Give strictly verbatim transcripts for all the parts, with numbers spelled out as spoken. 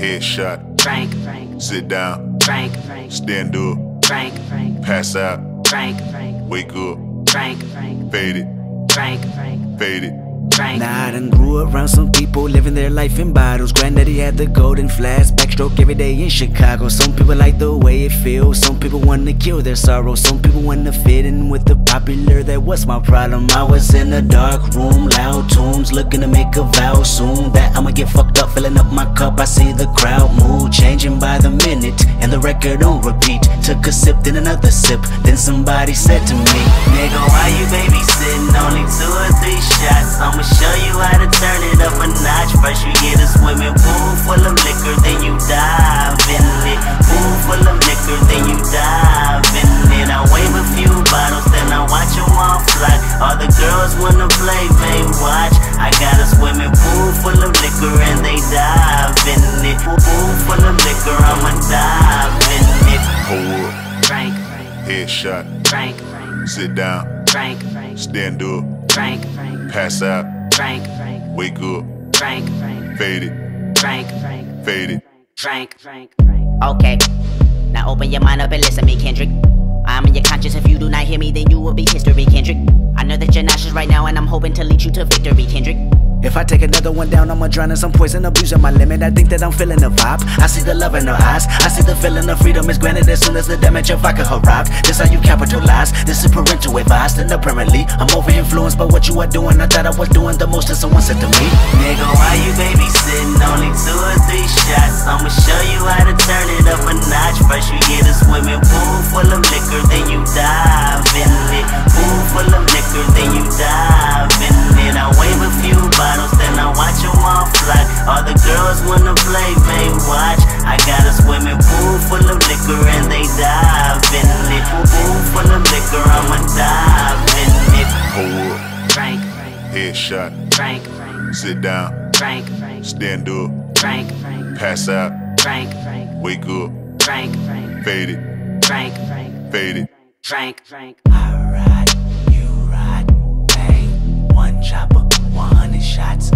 Headshot. Frank, Frank. Sit down. Frank, Frank. Stand up. Frank, Frank. Pass out. Frank, Frank. Wake up. Frank, Frank. Fade it. Frank, Frank. Fade it. Frank. Now I done grew around some people living their life in bottles. Granddaddy had the golden flask, backstroke every day in Chicago. Some people like the way it feels, some people wanna kill their sorrow. Some people wanna fit in with the popular, that was my problem. I was in a dark room, loud tunes, looking to make a vow soon that I'ma get fucked up, filling up my cup. I see the crowd mood changing by the minute, and the record on repeat. Took a sip, then another sip, then somebody said to me, nigga, why you babysitting? Only two or three shots, I'ma show you how to turn it up a notch. First you get a swimming pool full of liquor, then you dive in it. Pool full of liquor, then you dive in it. I wave a few bottles, then I watch them all fly. All the girls wanna play, they watch. I got a swimming pool full of liquor and they dive in it. Pool full of liquor, I'ma dive in it. Hold up. Frank, Frank. Headshot. Frank, Frank. Sit down. Frank, Frank. Stand up. Frank, Frank. Pass out. Frank, Frank. Wake up. Frank, Frank. Fade it. Frank, Frank. Fade it. Frank, Frank, Frank. Okay, now open your mind up and listen to me, Kendrick. I'm in your conscience. If you do not hear me, then you will be history, Kendrick. I know that you're nauseous right now, and I'm hoping to lead you to victory, Kendrick. If I take another one down, I'ma drown in some poison, abusing my limit. I think that I'm feeling the vibe. I see the love in her eyes. I see the feeling of freedom is granted as soon as the damage of vodka arrived. This how you capitalize. This is parental advice. And apparently, I'm over influenced by what you are doing. I thought I was doing the most, and someone said to me, nigga, why you babysitting? Only two or three shots. I'ma show you how to turn it up a notch. First you get a swimming pool full of liquor, then you dive in it. Pool full of liquor, then you dive in it. I wave a few bottles, then I watch them all fly. All the girls wanna play, they watch. I got a swimming pool full of liquor and they dive in it. Pool full of liquor, I'ma dive in it. Hold up. Frank, Frank. Headshot. Frank, Frank. Sit down. Frank, Frank. Stand up. Frank, Frank. Pass out. Frank, Frank. Wake up. Frank, Frank. Fade it. Frank, Frank. Fade it. Frank, Frank. I ride, you ride, bang. One chopper, one hundred shots,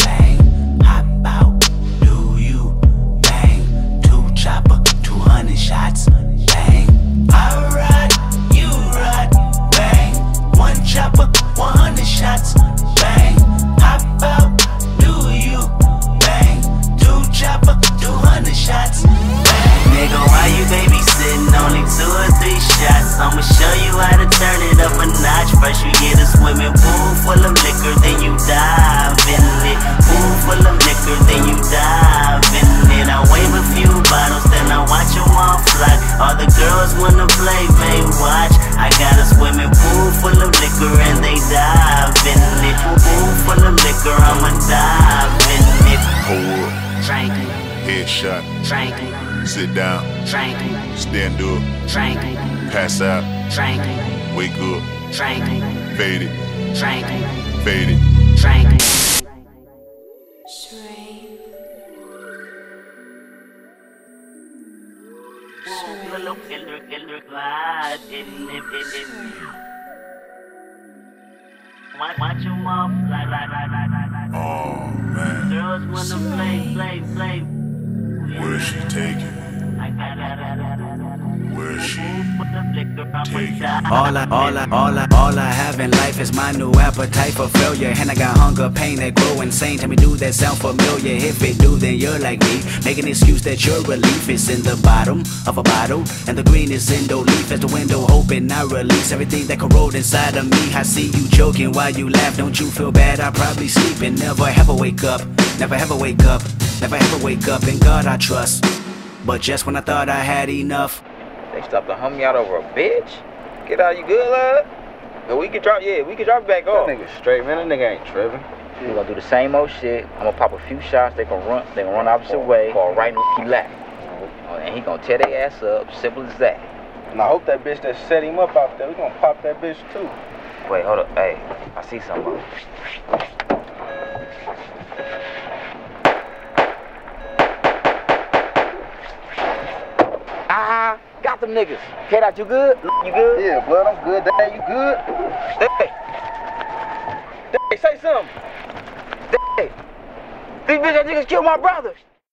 bang. Hop out, do you, bang. Two chopper, two hundred shots, bang. I ride, you ride, bang. One chopper, one hundred shots, bang. Hop out, do you, bang. Two chopper, two hundred shots, bang. Nigga, why you babysitting? Only two or three shots. I'ma show you how to turn it up a notch. First you get a swimming pool full of liquor, then you dive in it. Pool full of liquor, then you dive in it. I wave a few bottles, then I watch them all fly. All the girls wanna play, they watch. I got a swimming pool full of liquor and they dive in it. Pool full of liquor, I'ma dive in it. Hold up. Frank, Headshot. Frank. Sit down. Frank, Stand up. Frank, Pass out. Frank, Wake up. Frank, Fade it. Frank, Fade it. Frank. Watch them all fly, fly, fly, fly, fly, fly. Oh man. Girls wanna play, play, play. Where's she taking? I got it. Where's she Take taking? All I, all I, all I, all I have in life is my new appetite for failure. And I got hunger, pain that grow insane. Tell me, do that sound familiar? If it do, then you're like me. Make an excuse that your relief is in the bottom of a bottle, and the green is in the leaf as the window open. I release everything that corrode inside of me. I see you joking while you laugh. Don't you feel bad? I probably sleep and never ever wake up. Never ever wake up. Never ever wake up. In God I trust. But just when I thought I had enough, they stopped to hum me out over a bitch. Get out, you good, lad? Yeah, we can drop, yeah, we can drop it back off. That nigga straight, man. That nigga ain't tripping. We gonna do the same old shit. I'm gonna pop a few shots. They gonna run. They gonna run the opposite way. Fall right in the lap. And he gonna tear their ass up. Simple as that. And I hope that bitch that set him up out there, we gonna pop that bitch too. Wait, hold up. Hey, I see something. Ah, got them niggas. Get out, you good? You good? Yeah, blood, I'm good. Dad, you good? Hey, hey, say something. Hey, these bitch niggas killed my brother.